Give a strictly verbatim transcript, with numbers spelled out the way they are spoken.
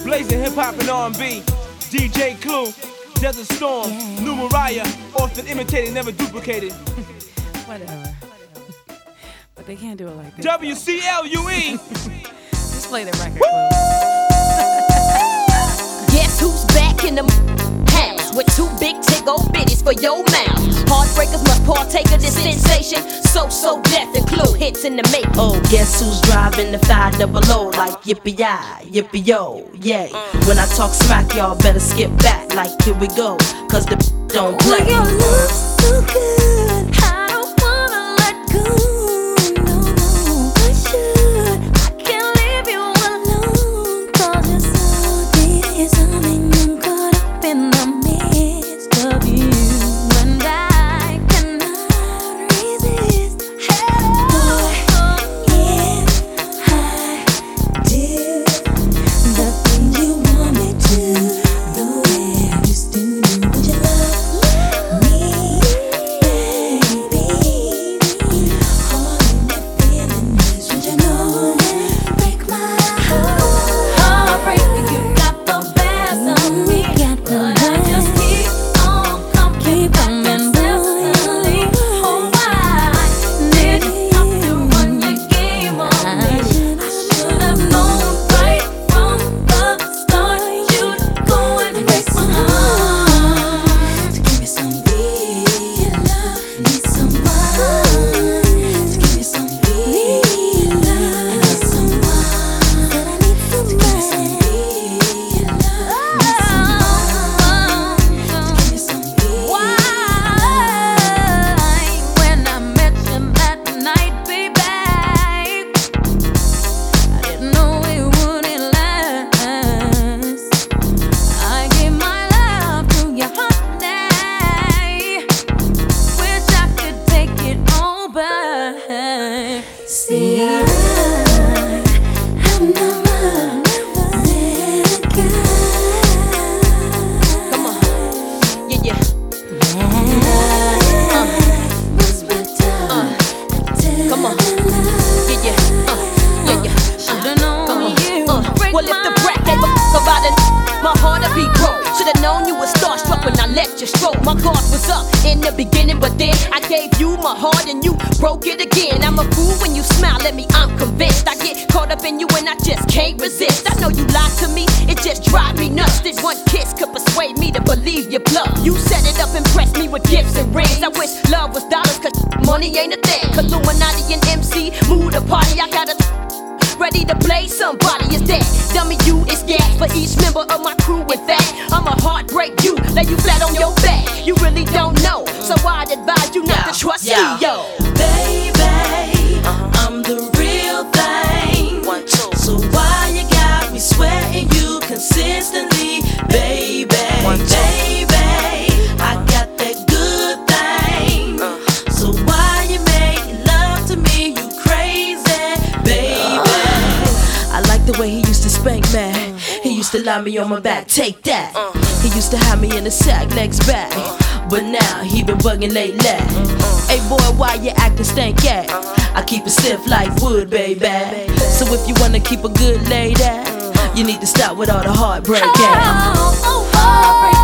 Blazing hip hop and R and B. D J Clue, Desert Storm, yeah. New Mariah, often imitated, never duplicated. Whatever. But they can't do it like this. W C L U E. Just play the record, Clue. Guess who's back in the house with two big tick old bitties for your mouth. Heartbreakers must partake of this sensation. So, so death and Clue hits in the make. Oh, guess who's driving the five double O like yippee-yi, yippee-yo, yay. When I talk smack, y'all better skip back like here we go, cause the don't play. Oh, your love's so good, I don't wanna let go. No, no, I should. I can't leave you alone, cause you're so disarming. I'm caught up in the midst of you, and I cannot resist. Hey, boy, yeah, I do the things you want me to, the way I used to do. Would you love me, baby? All in the feeling is, would you know that break my heart? Heartbreak, you got the best of me, but I just keep on coming, keep coming silly. Oh, why did you have to run your game on me? I should have known right from the start you'd go and break my heart. To give me some real love, need someone. To give me some real love, I need someone. Said I need someone. To give me some real love, need someone. To give me some real love. Why, when I met you that night, baby, I didn't know it wouldn't last. I gave my love to you, honey. Wish I could take it all back. See, I, I'm never, never let it go. Come on. Yeah, yeah. Was better. Come on. Yeah, yeah. Uh, yeah, yeah. Should've known you Uh, would break well, if my the brat gave a fuck about it, my heart would be broke. Should've known you was starstruck when I let you stroke. My guard was up in the beginning, but then I gave you my heart and you broke it again. I'm a fool when you smile at me, I'm convinced. I get caught up in you and I just can't resist. I know you lied to me, it just drives me nuts. That one kiss could persuade me to believe your bluff. You set it up, impressed me with gifts and rings. I wish love was dollars, cause money ain't a thing. Illuminati and M C, move the party, I got a ready to play somebody is dead. Dummy, you is gas for each member of my crew. In fact, I'ma heartbreak you, lay you flat on your back. You really don't know, so I'd advise you not to trust yeah. me, yo. Baby, I'm the real thing. So why you got me sweating you consistently, baby? Baby, I got that good thing. So why you make love to me, you crazy, baby? I like the way he used to spank me. He used to lie me on my back, take that. He used to have me in the sack, legs back. But now he been bugging lately. Hey boy, why you acting stank at? I keep it stiff like wood, baby. So if you wanna keep a good lady, you need to stop with all the heartbreak. Oh, oh, oh.